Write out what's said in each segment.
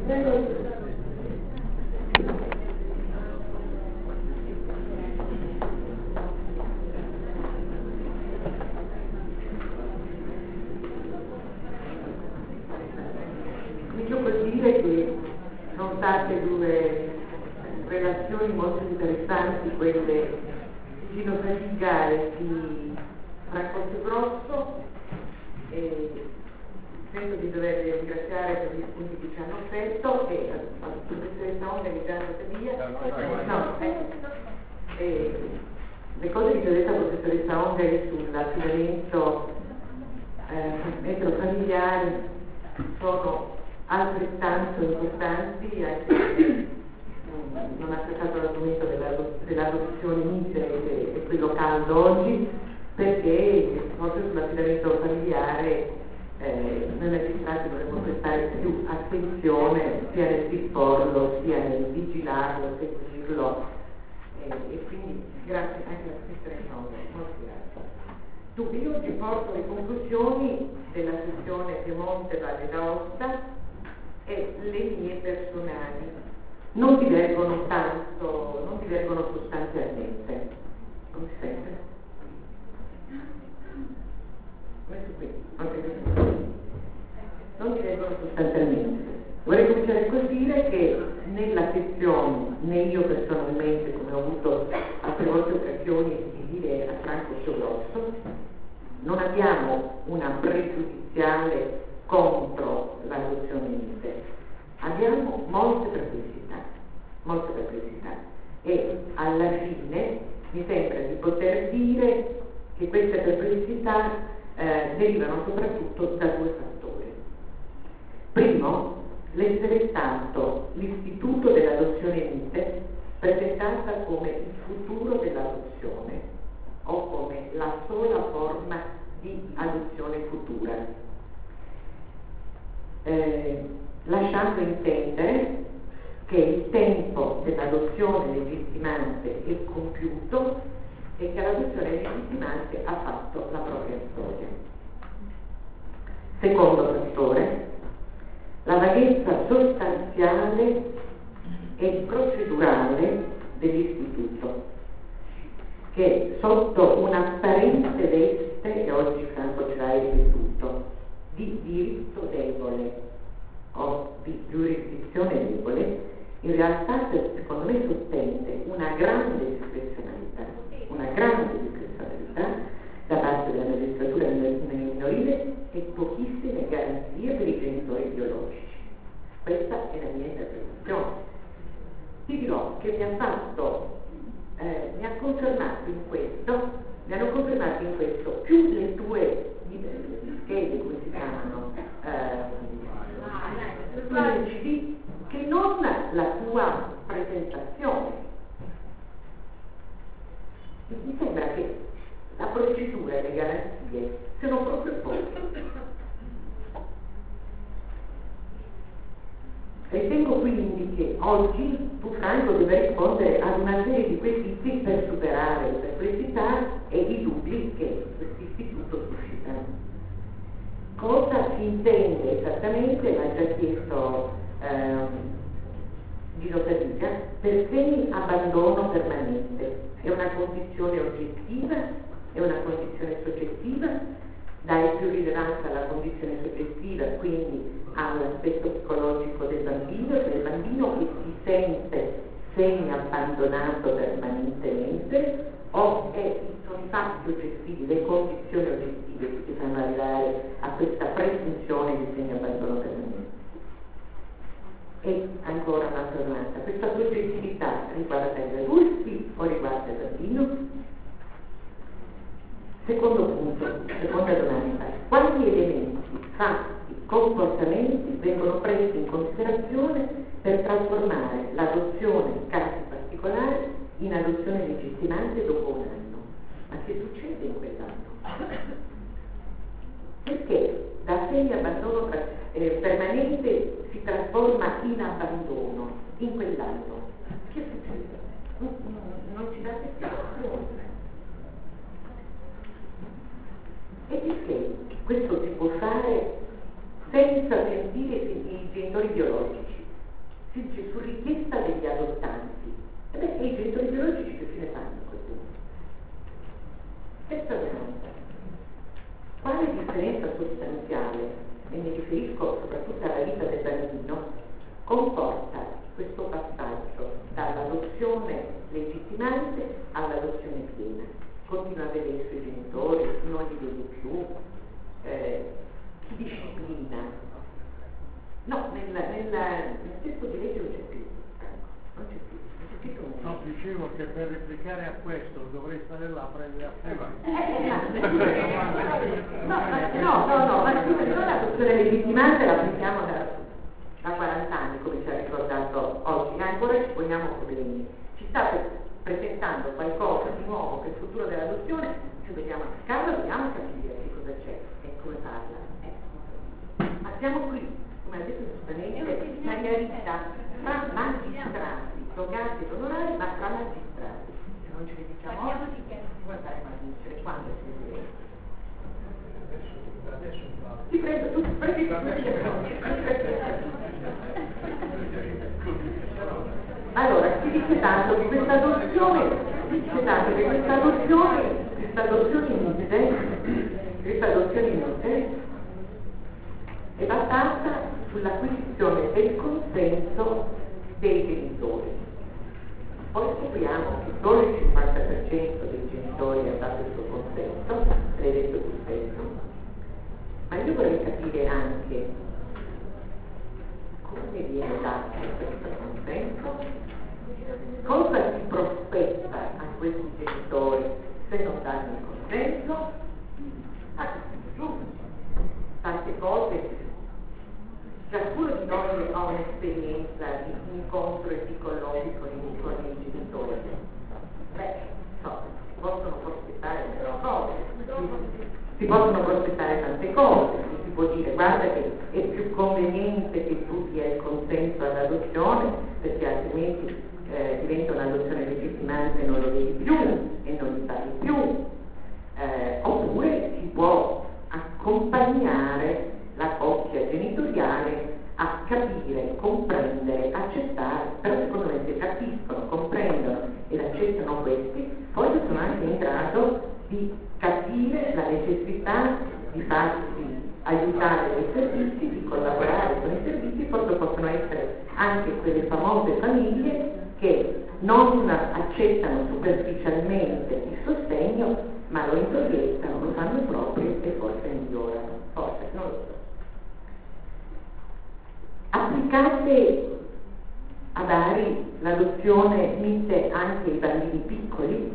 Comincio col dire che sono state due relazioni molto interessanti, quelle di Gino Fatica e di Franco Grosso, e sento di dover ringraziare per gli spunti che ci hanno offerto e la professoressa Onga che già è andata via. Le cose che ci ha detto la professoressa Onga sull'affidamento eterofamiliare sono altrettanto importanti, anche se non ha trattato l'argomento dell'adozione misera e quello caldo oggi, perché proprio sull'affidamento familiare noi magistrati dovremmo prestare più attenzione sia nel disporlo sia nel vigilarlo, seguirlo, e quindi grazie anche alla professoressa Onga, molto grazie. Dunque io oggi porto le conclusioni della sessione Piemonte Valle d'Aosta e le mie personali. Non divergono tanto, non divergono sostanzialmente. Come si sente? Questo qui, non divergono sostanzialmente. Vorrei cominciare col dire che nella sezione, né io personalmente, come ho avuto altre volte occasioni di dire a Franco Grosso, non abbiamo una pregiudiziale contro l'adozione mite, abbiamo molte perplessità e alla fine mi sembra di poter dire che queste perplessità derivano soprattutto da due fattori. Primo, l'essere stato l'istituto dell'adozione mite presentata come il futuro dell'adozione o come la sola forma di adozione futura, lasciando intendere che il tempo dell'adozione legittimante è compiuto e che l'adozione legittimante ha fatto la propria storia. Secondo fattore, la vaghezza sostanziale e procedurale dell'istituto, che sotto un'apparente veste, e oggi Franco ce l'ha ripetuto, di diritto debole o di giurisdizione debole, in realtà secondo me sottende una grande discrezionalità da parte della magistratura minorile e pochissime garanzie per i genitori biologici. Questa è la mia interpretazione. Ti dirò che mi hanno confermato in questo più le tue schede, come si chiamano, CD, che non la tua presentazione. Mi sembra che la procedura e le garanzie siano proprio poche. Ritengo quindi che oggi tu, Franco, deve rispondere ad una serie di quesiti per superare le perplessità e i dubbi che questo istituto suscita. Cosa si intende esattamente? L'ha già chiesto Gino Fatica, per semi-abbandono permanente. È una condizione oggettiva? È una condizione soggettiva? Dai più rilevanza alla condizione soggettiva, quindi all'aspetto psicologico del bambino che si sente semi-abbandonato permanentemente, o sono i fatti oggettivi, le condizioni oggettive che ti fanno arrivare a questa presunzione di semi-abbandono permanente? E ancora un'altra domanda: questa soggettività riguarda gli adulti o riguarda il bambino? Secondo punto, seconda domanda: quali elementi, fatti, comportamenti vengono presi in considerazione per trasformare l'adozione in casi particolari in adozione legittimante dopo un anno? Ma che succede in quell'anno? Perché da semi-abbandono permanente si trasforma in abbandono in quell'anno? Che succede? Non ci date spiegazione. E perché questo si può fare senza sentire i genitori biologici? si dice su richiesta degli adottanti. E i genitori biologici che fine fanno a questo punto? Terza domanda: quale differenza sostanziale, e mi riferisco soprattutto alla vita del bambino, comporta questo passaggio dall'adozione legittimante all'adozione piena? Continua a vedere i suoi genitori, non li vede più, chi disciplina? No, nel testo di legge non c'è più, non c'è più. No, dicevo che per replicare a questo dovrei stare là a prendere a no, ma scusa, noi l'adozione legittimante la applichiamo da 40 anni, come ci ha ricordato oggi, e ancora ci poniamo problemi. Ci state presentando qualcosa di nuovo per il futuro dell'adozione, ci vediamo a scala, dobbiamo capire che cosa c'è e come parla. Ma siamo qui, come ha detto giustamente Maria Rita, tra magistrati, togati ed onorari, ma tra magistrati. Se non ce li diciamo oggi, guardaremo a vincere quando si vede. Ti prendo, tu prendi. Allora, si dice tanto che questa adozione inutile è basata sull'acquisizione del consenso dei genitori. Poi scopriamo che solo il 50% dei genitori ha dato il suo consenso, l'hai detto tu stesso, ma io vorrei capire anche come viene dato questo consenso, cosa si prospetta a questi genitori se non danno il consenso. Tante cose, ciascuno di noi ha un'esperienza di incontro epicologico con i genitori. Si possono prospettare tante cose, si può dire guarda che è più conveniente che tu dia il consenso all'adozione perché altrimenti diventa un'adozione legittimante e non lo vedi più e non gli parli più, oppure si può accompagnare la coppia genitoriale a capire, comprendere, accettare, però secondo me se capiscono, comprendono ed accettano questi, poi sono anche in grado di capire la necessità di farsi aiutare dai servizi, di collaborare con i servizi, forse possono essere anche quelle famose famiglie che non accettano superficialmente il sostegno, ma lo introiettano, lo fanno proprio e forse migliorano, forse, non lo so. Applicate a Bari l'adozione mite anche ai bambini piccoli?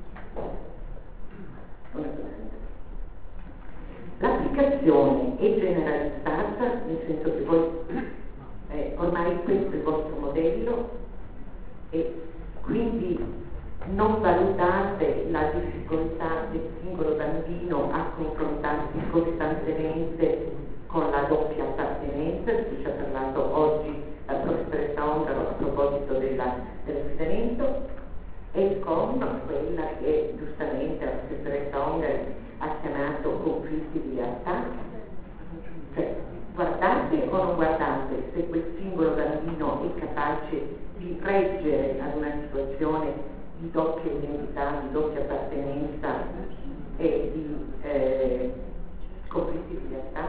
Una domanda. L'applicazione è generalizzata, nel senso che voi ormai questo è il vostro modello e quindi non valutate la difficoltà del singolo bambino a confrontarsi costantemente con la doppia appartenenza, di cui ci ha parlato oggi la professoressa Ongaro a proposito dell'affidamento, e con quella che giustamente la professoressa Ongaro ha chiamato conflitti di lealtà. Cioè, guardate o non guardate se quel singolo bambino è capace di reggere ad una situazione di doppia identità, di doppia appartenenza e di conflitti di lealtà.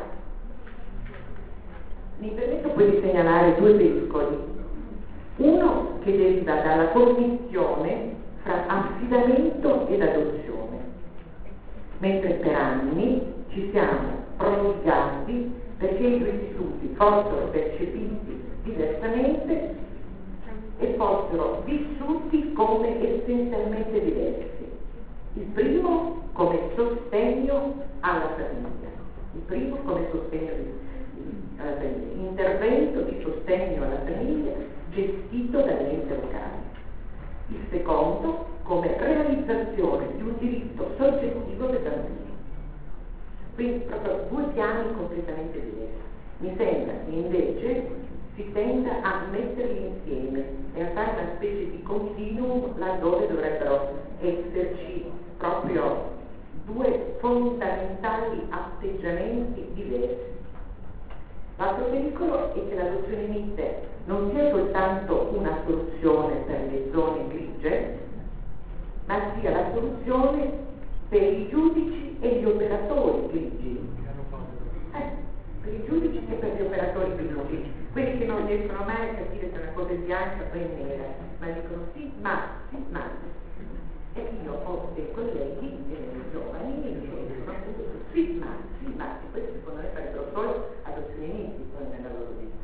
Mi permetto poi di segnalare due pericoli. Uno che deriva dalla commistione fra affidamento ed adozione, mentre per anni ci siamo prodigati perché i due istituti fossero percepiti diversamente e fossero vissuti come essenzialmente diversi. Il primo come sostegno alla famiglia, intervento di sostegno alla famiglia gestito dall'ente locale. Il secondo come realizzazione di un diritto soggettivo del bambino. Quindi proprio due piani completamente diversi. Mi sembra che invece si tenda a metterli insieme e a fare una specie di continuum laddove dovrebbero esserci proprio due fondamentali atteggiamenti diversi. L'altro pericolo è che l'adozione mite non sia soltanto una soluzione per le zone grigie, ma sia la soluzione per i giudici e gli operatori grigi. Per i giudici e per gli operatori grigi, quelli che non riescono mai a capire se una cosa è bianca o è nera, ma dicono sì, ma. E io ho dei colleghi giovani che dicono appunto sì, ma, questo secondo me farebbero solo adozioni miste poi nella loro vita.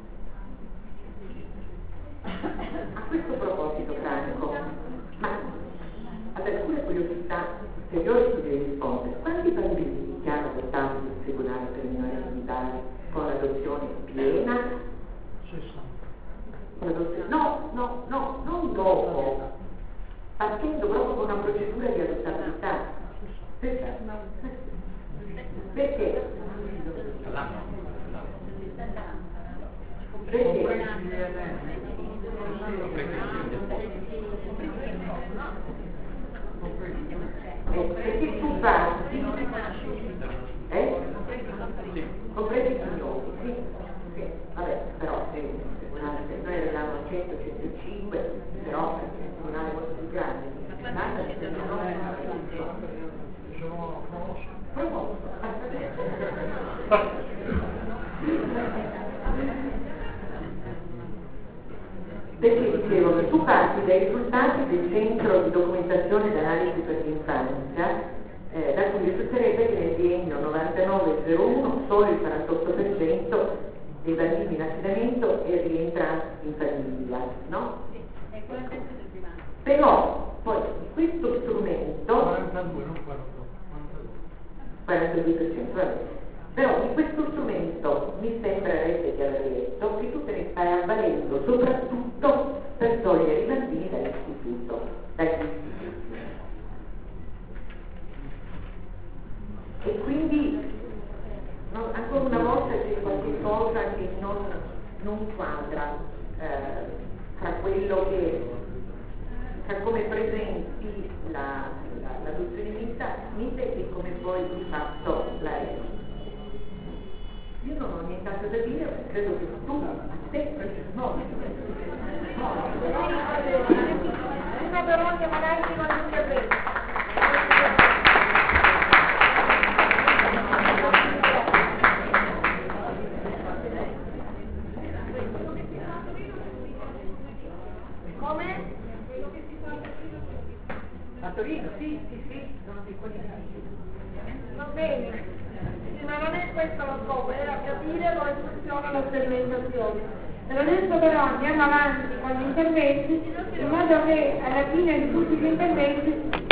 A questo proposito, Franco, ma ad alcune curiosità ulteriori tu devi rispondere. Quanti bambini ti hanno adottato il tribunale per minorenni in Italia con l'adozione piena? 60. Con l'adozione? No, non dopo, partendo proprio con una procedura di adottabilità. Perché? Perché? Perché tu parti, compresi i signori, sì, vabbè, però se noi avevamo 100, 105, però è un tribunale molto più grande, Sono promosso. Perché dicevo che tu parti dai risultati del centro di documentazione ed analisi per l'infanzia, da cui risulterebbe che nel biennio 99-01 solo il 48% dei bambini in affidamento è rientrato in famiglia, no? Sì, è quello del primario. Però poi questo strumento 42, non 42. 42%, vabbè. Però di questo strumento mi sembrerebbe di aver detto che tu te ne stai avvalendo soprattutto per togliere i bambini dall'istituto, dagli istituti. E quindi ancora una volta c'è qualche cosa che non quadra tra quello che tra come presenti l'adozione mite e come poi di fatto la è. Io non ho nient'altro da dire, perché credo che tu a te Una per ogni magari con l'intervento. Come? a Torino, sì, sono di quelli. Va bene. Ma non è questo lo scopo, era capire come funziona la sperimentazione. Per adesso però andiamo avanti con gli interventi in modo che alla fine di tutti gli interventi